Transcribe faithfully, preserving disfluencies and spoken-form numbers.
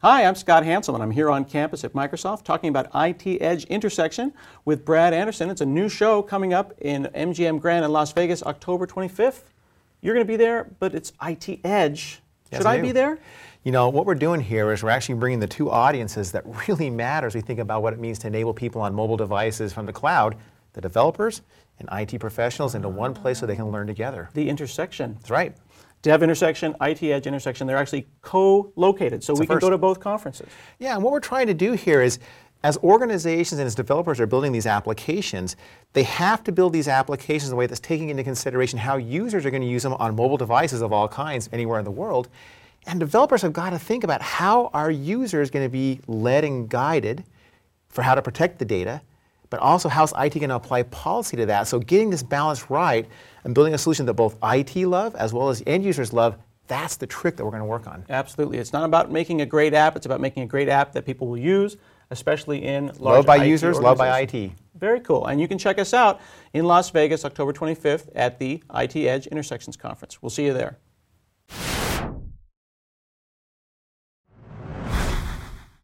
Hi, I'm Scott Hansel, and I'm here on campus at Microsoft talking about I T Edge Intersection with Brad Anderson. It's a new show coming up in M G M Grand in Las Vegas, October twenty-fifth. You're going to be there, but it's I T Edge. Yes, Should I be there? You know, what we're doing here is we're actually bringing the two audiences that really matter as we think about what it means to enable people on mobile devices from the cloud, the developers and I T professionals, into one place so they can learn together. The intersection. That's right. Dev Intersection, I T Edge Intersection, they're actually co-located, so It's we a can first. go to both conferences. Yeah, and what we're trying to do here is, as organizations and as developers are building these applications, they have to build these applications in a way that's taking into consideration how users are going to use them on mobile devices of all kinds anywhere in the world. And developers have got to think about how are users going to be led and guided for how to protect the data, but also how's I T going to apply policy to that. So getting this balance right and building a solution that both I T love as well as end users love, that's the trick that we're going to work on. Absolutely. It's not about making a great app, it's about making a great app that people will use, especially in large Loved by I T users, loved by I organizations. T. Very cool. And you can check us out in Las Vegas, October twenty-fifth at the I T Edge Intersections Conference. We'll see you there.